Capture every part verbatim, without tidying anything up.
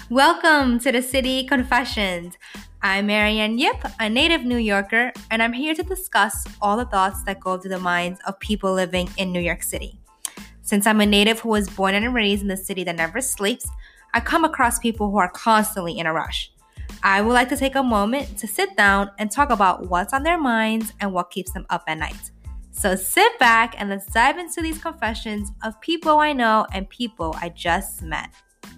Welcome to the City Confessions. I'm Marianne Yip, a native New Yorker, and I'm here to discuss all the thoughts that go through the minds of people living in New York City. Since I'm a native who was born and raised in the city that never sleeps, I come across people who are constantly in a rush. I would like to take a moment to sit down and talk about what's on their minds and what keeps them up at night. So sit back and let's dive into these confessions of people I know and people I just met.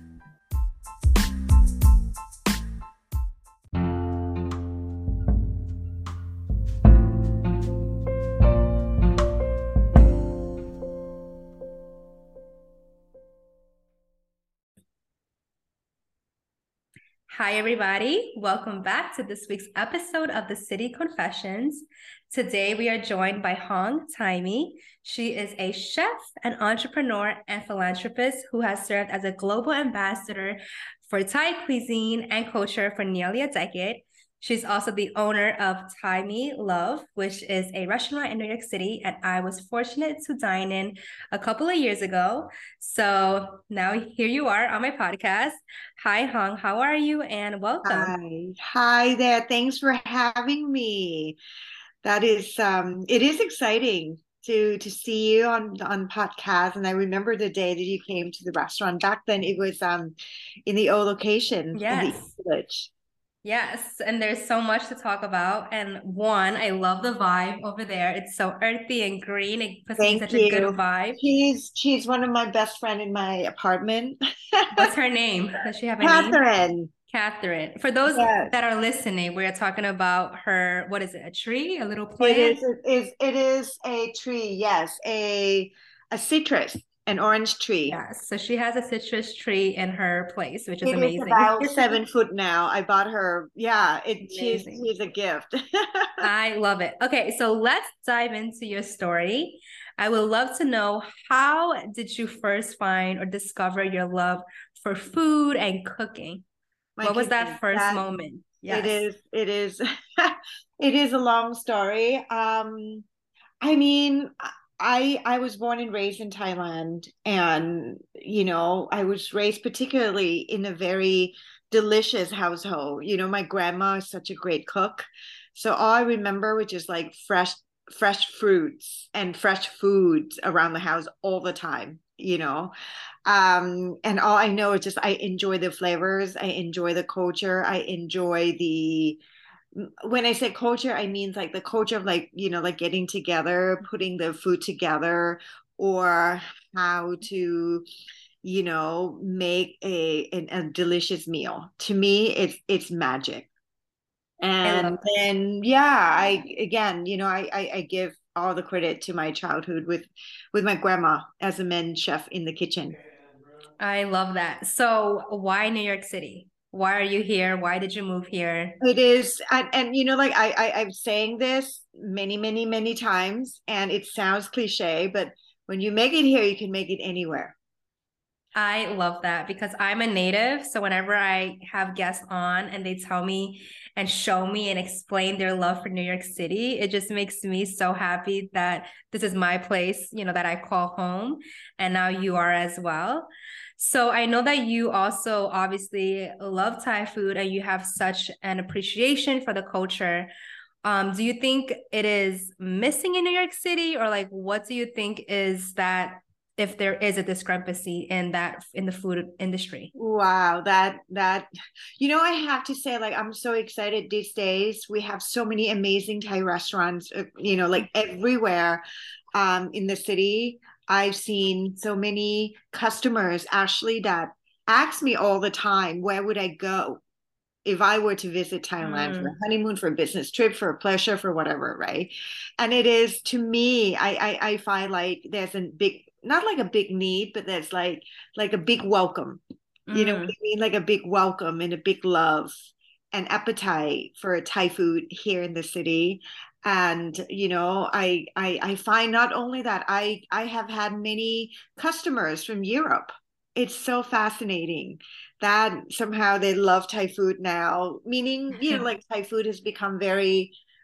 Hi, everybody. Welcome back to this week's episode of the City Confessions. Today, we are joined by Hong Taimi. She is a chef, an entrepreneur, and philanthropist who has served as a global ambassador for Thai cuisine and culture for nearly a decade. She's also the owner of Taimi Love, which is a restaurant in New York City, and I was fortunate to dine in a couple of years ago. So now here you are on my podcast. Hi, Hong. How are you? And welcome. Hi, hi there. Thanks for having me. That is, um, it is exciting to to see you on on podcast. And I remember the day that you came to the restaurant. Back then, it was um in the old location in the Yes. East Village. Yes, and there's so much to talk about. And one, I love the vibe over there. It's so earthy and green. It puts me in Thank such a good you. vibe. She's she's one of my best friend in my apartment. What's her name? Does she have a name? Catherine. Catherine. For those Yes, that are listening, we're talking about her, what is it, a tree, a little it plant? is. It is. It is a tree. Yes, a a citrus, an orange tree. Yes. So she has a citrus tree in her place, which is It is amazing. about seven foot now. I bought her. Yeah, it she's Amazing. she's a gift. I love it. Okay, so let's dive into your story. I would love to know, how did you first find or discover your love for food and cooking? My What was kitchen. that first That moment? it Yes. is. It is. It is a long story. Um, I mean, I I was born and raised in Thailand, and you know, I was raised particularly in a very delicious household. You know, my grandma is such a great cook, so all I remember was just like fresh fresh fruits and fresh foods around the house all the time. You know, um, and all I know is just I enjoy the flavors, I enjoy the culture, I enjoy the when I say culture, I mean like the culture of like, you know, like getting together, putting the food together, or how to, you know, make a, a, a delicious meal. To me, it's it's magic. I love And that. then yeah, I again, you know, I, I I give all the credit to my childhood with with my grandma as a men's chef in the kitchen. I love that. So why New York City? Why are you here? Why did you move here? It is, and, and you know, like I, I, I'm saying this many, many, many times, and it sounds cliche, but when you make it here, you can make it anywhere. I love that because I'm a native. So whenever I have guests on and they tell me and show me and explain their love for New York City, it just makes me so happy that this is my place, you know, that I call home. And now you are as well. So I know that you also obviously love Thai food and you have such an appreciation for the culture. Um, do you think it is missing in New York City, or like what do you think is that, if there is a discrepancy in that in the food industry? Wow, that that you know, I have to say, like, I'm so excited these days. We have so many amazing Thai restaurants, uh, you know, like everywhere um in the city. I've seen so many customers actually that ask me all the time, where would I go if I were to visit Thailand for a Mm, honeymoon, for a business trip, for a pleasure, for whatever, right? And it is to me, I I, I find like there's a big, not like a big need, but there's like like a big welcome. You know what I mm. mean? Like a big welcome and a big love and appetite for Thai food here in the city. And you know, I I I find not only that I I have had many customers from Europe. It's so fascinating that somehow they love Thai food now, meaning, you know, like Thai food has become very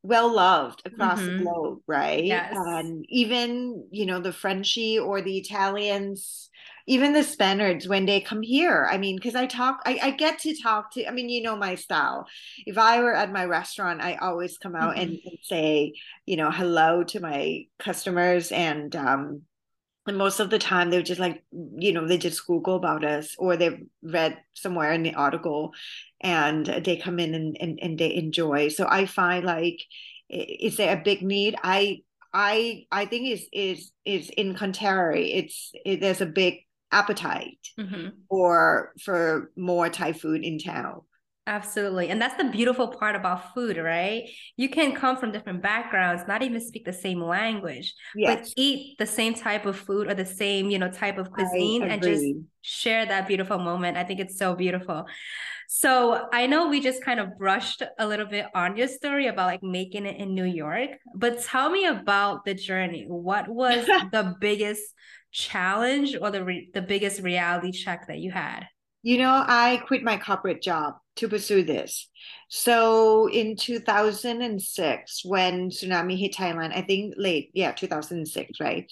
well loved across the Mm-hmm. globe, right? Yes. And even, you know, the Frenchie or the Italians, even the Spaniards when they come here. I mean, because I talk, I, I get to talk to, I mean, you know, my style. If I were at my restaurant, I always come out and, Mm-hmm. and say, you know, hello to my customers. And, um, and most of the time they're just like, you know, they just Google about us or they've read somewhere in the article and they come in and, and, and they enjoy. So I find like, is there a big need? I I I think is is is in contrary. It's it, there's a big appetite Mm-hmm. for for more Thai food in town. Absolutely. And that's the beautiful part about food, right? You can come from different backgrounds, not even speak the same language, but Yes, eat the same type of food or the same, you know, type of I cuisine and just agree. share that beautiful moment. I think it's so beautiful. So I know we just kind of brushed a little bit on your story about like making it in New York, but tell me about the journey. What was the biggest challenge or the re- the biggest reality check that you had? You know, I quit my corporate job to pursue this. So in two thousand six, when tsunami hit Thailand, I think late, yeah, two thousand six, right?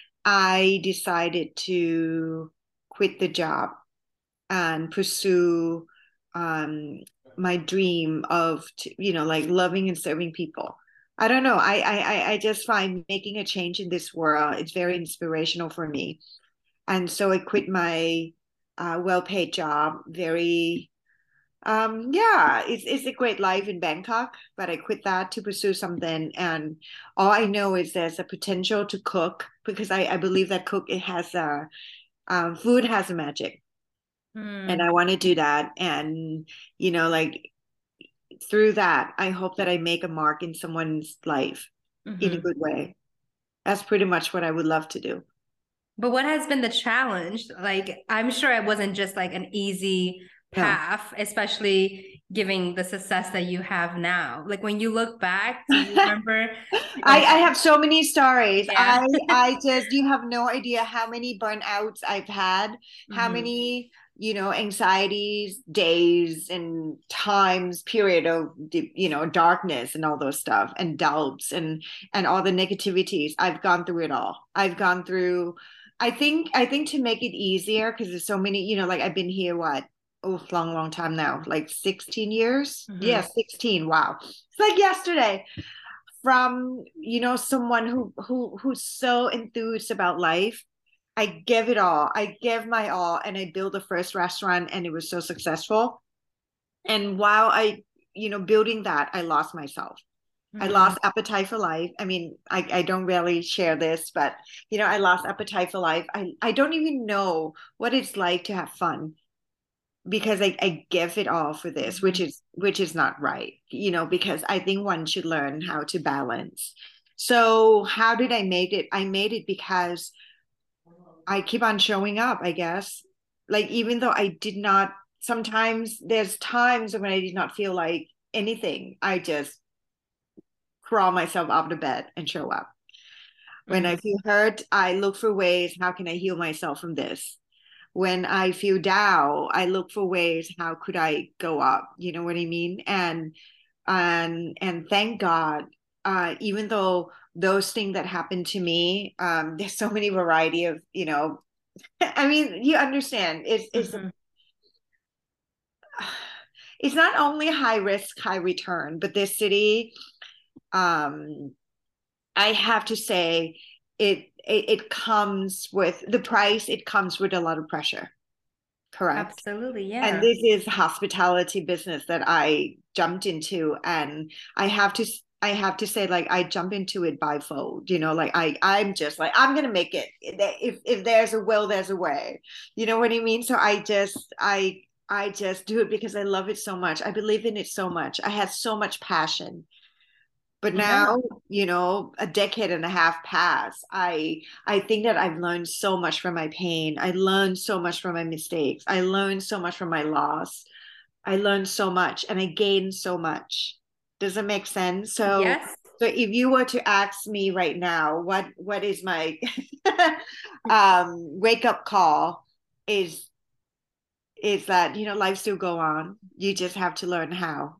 I decided to quit the job and pursue um, my dream of, you know, like loving and serving people. I don't know. I, I I just find making a change in this world, it's very inspirational for me. And so I quit my uh, well-paid job. Very, um, yeah, it's it's a great life in Bangkok, but I quit that to pursue something. And all I know is there's a potential to cook because I I believe that cook it has a um, food has a magic, and Hmm. I want to do that. And you know, like through that, I hope that I make a mark in someone's life in a Mm-hmm. good way. That's pretty much what I would love to do. But what has been the challenge? Like, I'm sure it wasn't just like an easy No. path, especially giving the success that you have now. Like, when you look back, do you remember, I, like, I have so many stories. yeah. I I just you have no idea how many burnouts I've had, how Hmm. many, you know, anxieties, days and times, period of deep, you know, darkness and all those stuff and doubts and and all the negativities. I've gone through it all. I've gone through I think I think to make it easier because there's so many, you know, like I've been here what oh long long time now, like sixteen years. Yeah, Hmm. sixteen. Wow. It's like yesterday from you know someone who who who's so enthused about life. I give it all. I give my all, and I built the first restaurant, and it was so successful. And while I, you know, building that, I lost myself. I Hmm. lost appetite for life. I mean, I, I don't really share this, but you know, I lost appetite for life. I, I don't even know what it's like to have fun because I, I give it all for this, which Hmm. is which is not right, you know, because I think one should learn how to balance. So how did I make it? I made it because I keep on showing up, I guess. Like even though I did not sometimes there's times when I did not feel like anything, I just crawl myself out of bed and show up. When I Hmm. feel hurt, I look for ways, how can I heal myself from this? When I feel down, I look for ways how could I go up? You know what I mean? And and and thank God, uh, even though those things that happened to me, um, there's so many variety of, you know, I mean, you understand, it's it's Hmm. it's not only high risk, high return, but this city, um, I have to say, it, it it comes with the price, it comes with a lot of pressure, correct? Absolutely, And yeah. this is hospitality business that I jumped into, and I have to I have to say like I jump into it bifold, you know, like I I'm just like I'm gonna make it. If if there's a will, there's a way. You know what I mean? So I just I I just do it because I love it so much. I believe in it so much. I had so much passion. But Yeah. now, you know, a decade and a half passed. I I think that I've learned so much from my pain. I learned so much from my mistakes. I learned so much from my loss. I learned so much and I gained so much. Does it make sense? So Yes. so if you were to ask me right now, what what is my um wake up call is is that, you know, life still go on. You just have to learn how.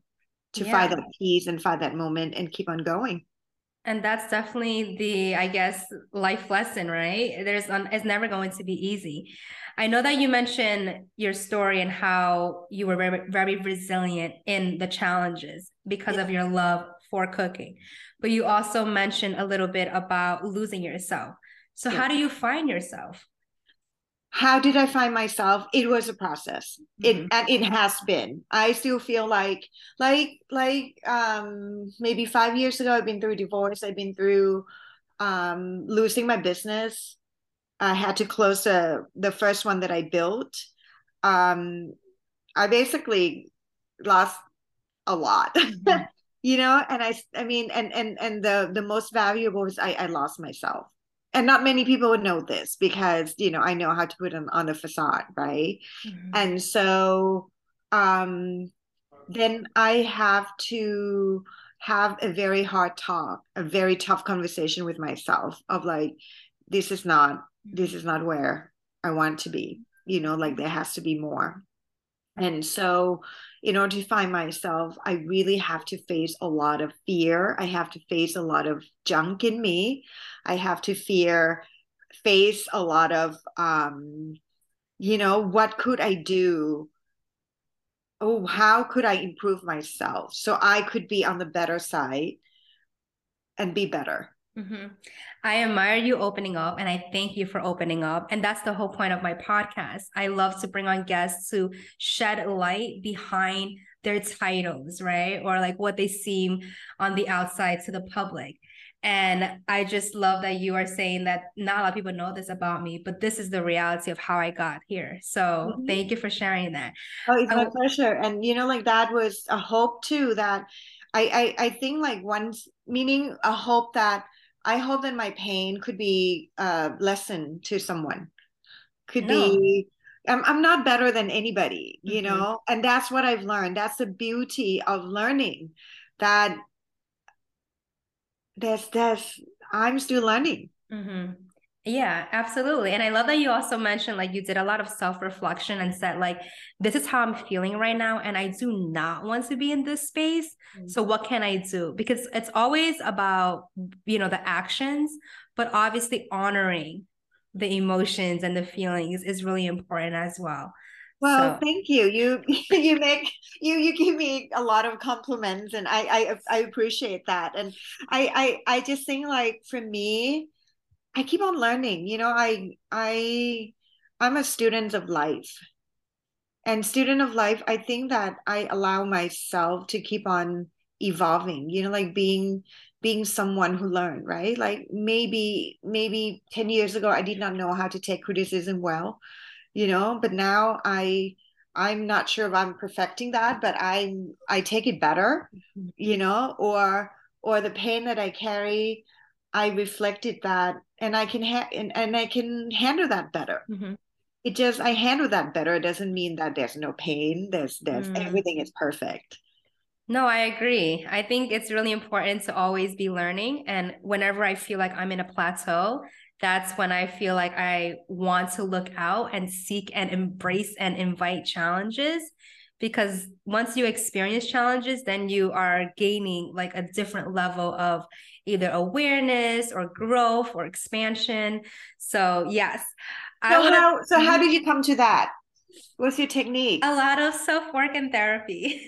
to find Yeah. that peace and find that moment and keep on going. And that's definitely the, I guess, life lesson, right? There's, um, it's never going to be easy. I know that you mentioned your story and how you were very, very resilient in the challenges because of your love for cooking. But you also mentioned a little bit about losing yourself. So Yeah. how do you find yourself? How did I find myself? It was a process. Mm-hmm. It and it has been. I still feel like like like um maybe five years ago I've been through divorce. I've been through um losing my business. I had to close the the first one that I built. Um I basically lost a lot. Mm-hmm. You know, and I I mean and and and the the most valuable is I I lost myself. And not many people would know this because, you know, I know how to put it on the facade, right? Mm-hmm. And so um then I have to have a very hard talk, a very tough conversation with myself of like, this is not, this is not where I want to be. You know, like there has to be more. And so, in order to find myself, I really have to face a lot of fear. I have to face a lot of junk in me. I have to fear, face a lot of, um, you know, what could I do? Oh, how could I improve myself so I could be on the better side and be better? Mm-hmm. I admire you opening up and I thank you for opening up. And that's the whole point of my podcast. I love to bring on guests to shed light behind their titles, right? Or like what they seem on the outside to the public. And I just love that you are saying that not a lot of people know this about me, but this is the reality of how I got here. So Mhm. thank you for sharing that. Oh, it's my I, pleasure. And you know, like that was a hope too that I I, I think like once meaning a hope that I hope that my pain could be a lesson to someone. Could no. be I'm I'm not better than anybody, you Mm-hmm. know? And that's what I've learned. That's the beauty of learning that there's there's I'm still learning. Mm-hmm. Yeah, absolutely. And I love that you also mentioned like you did a lot of self-reflection and said like this is how I'm feeling right now and I do not want to be in this space. So what can I do? Because it's always about, you know, the actions, but obviously honoring the emotions and the feelings is really important as well. Well, So, thank you. You you make you you give me a lot of compliments and I I I appreciate that. And I I I just think like for me, I keep on learning. You know, I I I'm a student of life. And student of life, I think that I allow myself to keep on evolving, you know, like being being someone who learned, right? Like maybe maybe ten years ago I did not know how to take criticism well, you know, but now I I'm not sure if I'm perfecting that, but I'm I take it better, you know, or or the pain that I carry, I reflected that and I can ha- and, and I can handle that better. mhm. It just I handle that better. It doesn't mean that there's no pain. There's there's Mm. everything is perfect. No, I agree. I think it's really important to always be learning. And whenever I feel like I'm in a plateau, that's when I feel like I want to look out and seek and embrace and invite challenges. Because once you experience challenges, then you are gaining like a different level of either awareness or growth or expansion. So, yes, I So want how so how to. did you come to that? What's your technique? A lot of self-work and therapy.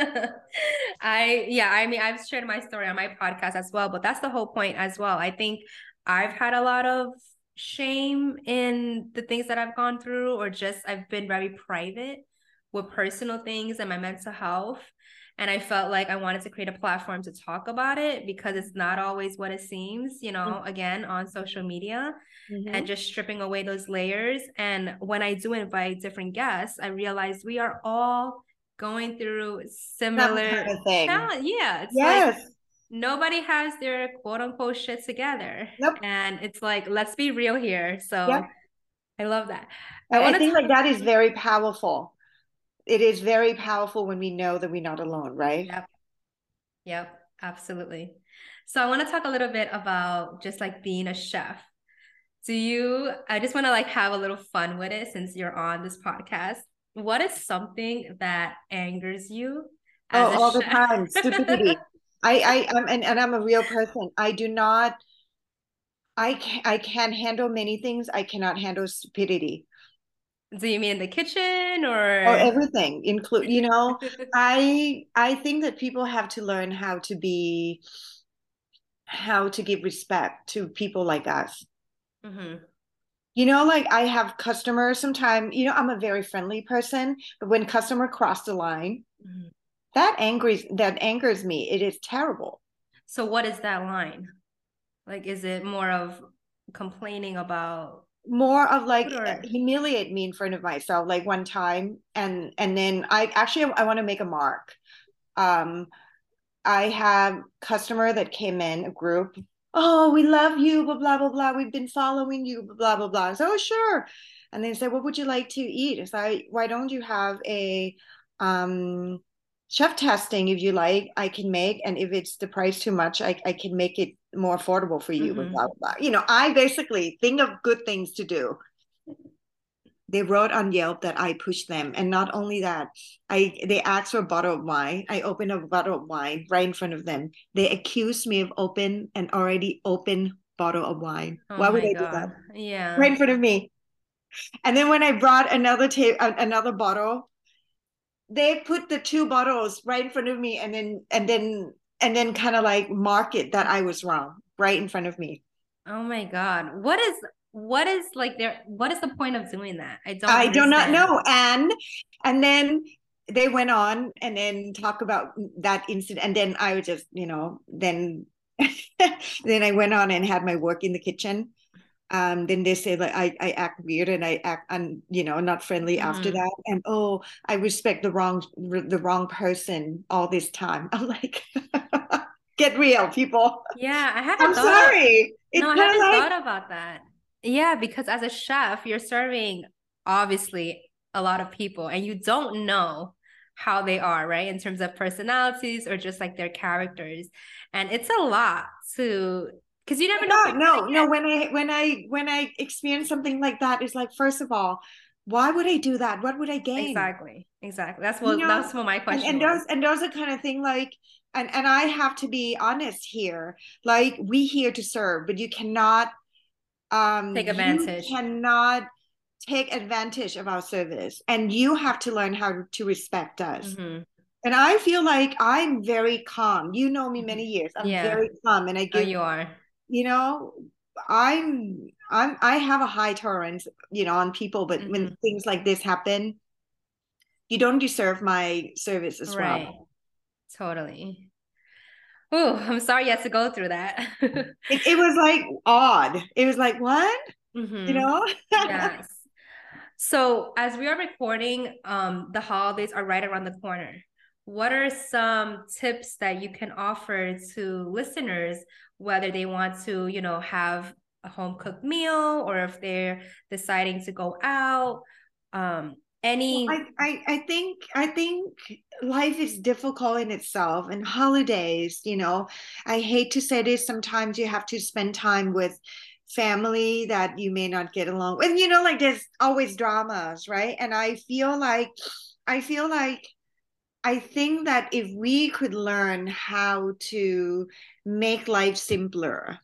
I, yeah, I mean, I've shared my story on my podcast as well, but that's the whole point as well. I think I've had a lot of shame in the things that I've gone through, or just I've been very private with personal things and my mental health. And I felt like I wanted to create a platform to talk about it because it's not always what it seems, you know, again, on social media and Mm-hmm. just stripping away those layers. And when I do invite different guests, I realize we are all going through Some similar kind of thing. challenge. Yeah, it's like Yes. nobody has their quote unquote shit together. Yep. And it's like, let's be real here. So Yep. I love that. I I, I want to think talk. like that is very powerful. It is very powerful when we know that we're not alone, right? Yep. Yep. Absolutely. So I want to talk a little bit about just like being a chef. Do you, I just want to like have a little fun with it since you're on this podcast. What is something that angers you Oh, as a all the chef? time. Stupidity. I, I, I'm, and, and I'm a real person. I do not, I can, I can handle many things. I cannot handle stupidity. Do you mean in the kitchen Oh, or? everything include, you know, I, I think that people have to learn how to be, how to give respect to people like us. Mhm. You know, like I have customers sometimes, you know, I'm a very friendly person, but when customer cross the line, Mhm. that angers that angers me. It is terrible. So what is that line? Like, is it more of complaining about More of like food or? humiliate me in front of myself, like one time, and and then I actually I want to make a mark. Um, I have customer that came in a group. Oh, we love you, blah blah blah blah. We've been following you, blah blah blah. So oh, sure. And they said, what would you like to eat? It's like, why don't you have a um chef testing if you like, I can make, and if it's the price too much, I, I can make it more affordable for you, blah, Mhm. blah, blah. You know, I basically think of good things to do. They wrote on Yelp that I pushed them. And not only that, I they asked for a bottle of wine. I opened a bottle of wine right in front of them. They accused me of open an already open bottle of wine. Oh Why would my I do that? God. Right Yeah. in front of me. And then when I brought another ta- another bottle, they put the two bottles right in front of me, and then and then and then kind of like mark it that I was wrong right in front of me. Oh my God. What is what is like there what is the point of doing that? I don't I do not understand. know. And and then they went on and then talk about that incident. And then I was just, you know, then then I went on and had my work in the kitchen. Um, then they say like I, I act weird and I act un, you know, not friendly after Mhm. that. And oh, I respect the wrong the wrong person all this time. I'm like, get real, people. Yeah, I haven't I'm thought of sorry. no, It's I kind of haven't like thought about that. Yeah, because as a chef, you're serving obviously a lot of people and you don't know how they are, right? In terms of personalities or just like their characters. And it's a lot to because you never know who God, you're no, gonna no. When I when I when I experience something like that, it's like, first of all, why would I do that? What would I get. gain? Exactly. Exactly. That's You what know, that's what my and question and was. those and those are kind of thing like, and and I have to be honest here. Like, we here to serve, but you cannot um Take you advantage. cannot take advantage of our service, and you have to learn how to respect us. Hmm. And I feel like I'm very calm. You know me Hmm. many years. I'm Yeah. very calm, and I Oh, give, you are. you know, I'm I'm I have a high tolerance, you know, on people, but when Hmm. things like this happen, you don't deserve my service as Right. well. Totally. Oh, I'm sorry you had to go through that. It it was like odd. It was like, what? You Hmm. know? Yes. So as we are recording, um, the holidays are right around the corner. What are some tips that you can offer to listeners, whether they want to, you know, have a home cooked meal or if they're deciding to go out? Um, Well, any I, I I think I think life is difficult in itself, and holidays, you know, I hate to say this, sometimes you have to spend time with family that you may not get along with. You know, like there's always dramas, right? And I feel like I feel like I think that if we could learn how to make life simpler,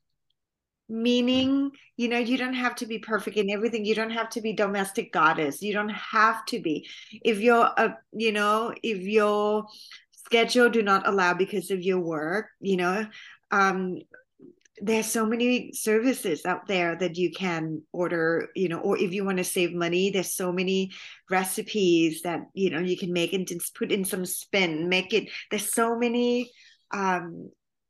meaning, you know, you don't have to be perfect in everything. You don't have to be domestic goddess. You don't have to be. If you're a, you know, if your schedule do not allow because of your work, you know, um, there's so many services out there that you can order, you know, or if you want to save money, there's so many recipes that, you know, you can make and just put in some spin, make it, there's so many um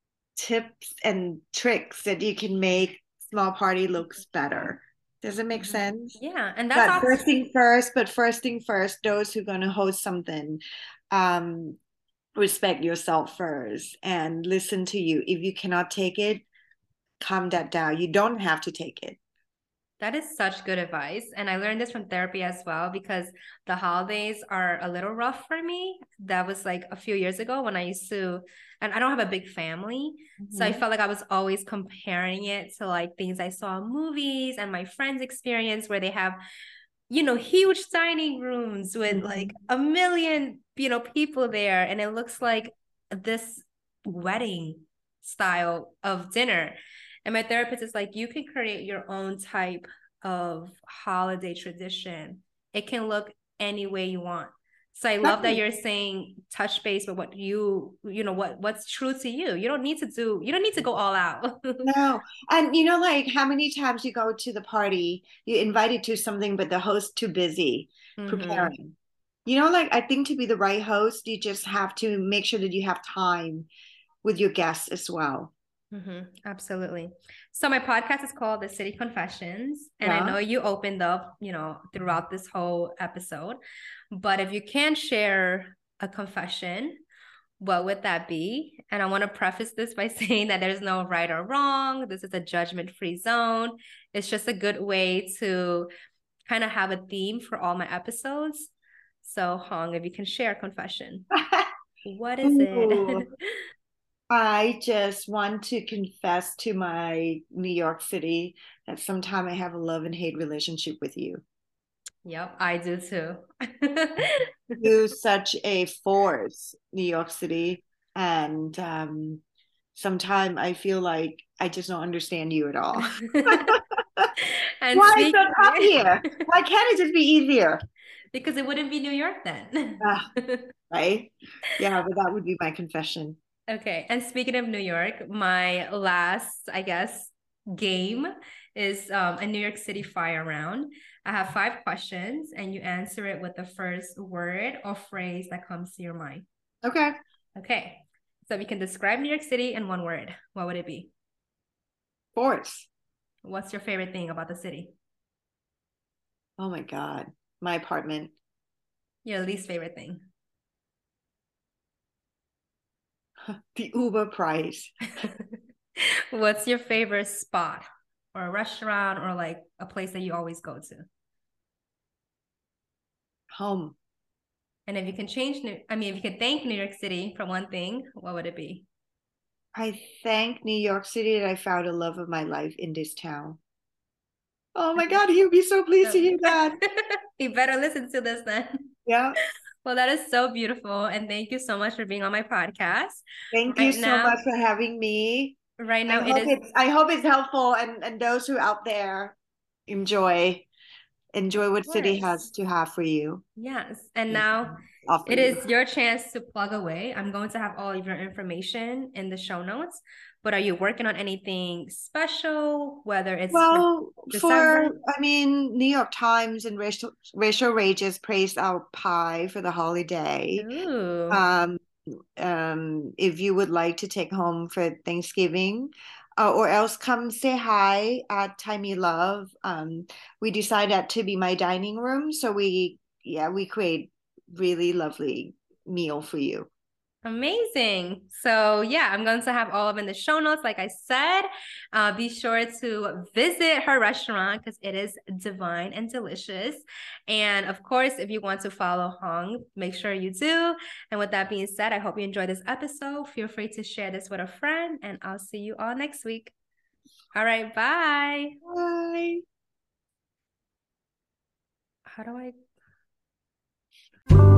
tips and tricks that you can make small party looks better. Does it make Mhm. sense? Yeah, and that's But all. first thing first, but first thing first, those who are going to host something, um, respect yourself first and listen to you. If you cannot take it, calm that down. You don't have to take it. That is such good advice. And I learned this from therapy as well because the holidays are a little rough for me. That was like a few years ago when I used to, and I don't have a big family. So I Mhm. felt like I was always comparing it to like things I saw in movies and my friends' experience where they have you know, huge dining rooms with Mhm. like a million, you know, people there. And it looks like this wedding style of dinner. And my therapist is like, you can create your own type of holiday tradition. It can look any way you want. So I love that you're saying touch base with what you, you know, what what's true to you. You don't need to do, you don't need to go all out. No. And you know, like how many times you go to the party, you invited to something, but the host too busy Mm-hmm. preparing. You know, like I think to be the right host, you just have to make sure that you have time with your guests as well. Mm-hmm. Absolutely. So my podcast is called The City Confessions, and I Yeah. know you opened up, you know, throughout this whole episode, but if you can share a confession, what would that be? And I want to preface this by saying that there's no right or wrong. This is a judgment-free zone. It's just a good way to kind of have a theme for all my episodes. So, Hong, if you can share a confession, what is Ooh, it? I just want to confess to my New York City that sometime I have a love and hate relationship with you. Yep, I do too. You're such a force, New York City, and um, sometimes I feel like I just don't understand you at all. And Why is speak that up here? Why can't it just be easier? because it wouldn't be New York then. Ah, right? Yeah, but that would be my confession. Okay, and speaking of New York, my last, I guess, game is um, a New York City fire round. I have five questions, and you answer it with the first word or phrase that comes to your mind. Okay. Okay, so we can describe New York City in one word. What would it be? Force. What's your favorite thing about the city? Oh my God. My apartment. Your least favorite thing? The Uber price. What's your favorite spot or a restaurant or like a place that you always go to? Home. And if you can change New, I mean, if you could thank New York City for one thing, what would it be? I thank New York City that I found a love of my life in this town. Oh my God, he'll be so pleased to So hear that. you better listen to this then. Yeah. Well, that is so beautiful. And thank you so much for being on my podcast. Thank you Right so much now, for having me. right I now it hope is, it's I hope it's helpful and and those who out there enjoy of enjoy what city course. has to have for you. Yes. And Yeah, now offer it you. is your chance to plug away. I'm going to have all of your information in the show notes. But are you working on anything special, whether it's for Well, for December? I mean, New York Times and Racial Racial Rages praised our pie for the holiday. Ooh, Um, um, if you would like to take home for Thanksgiving, uh, or else come say hi at Timey Love. Um, we decided that to be my dining room, so we yeah we create really lovely meal for you. amazing. So, yeah, I'm going to have all of them in the show notes. Like I said, uh, be sure to visit her restaurant because it is divine and delicious. And of course, if you want to follow Hong, make sure you do. And with that being said, I hope you enjoyed this episode. Feel free to share this with a friend, and I'll see you all next week. All right, bye. Bye. How do I?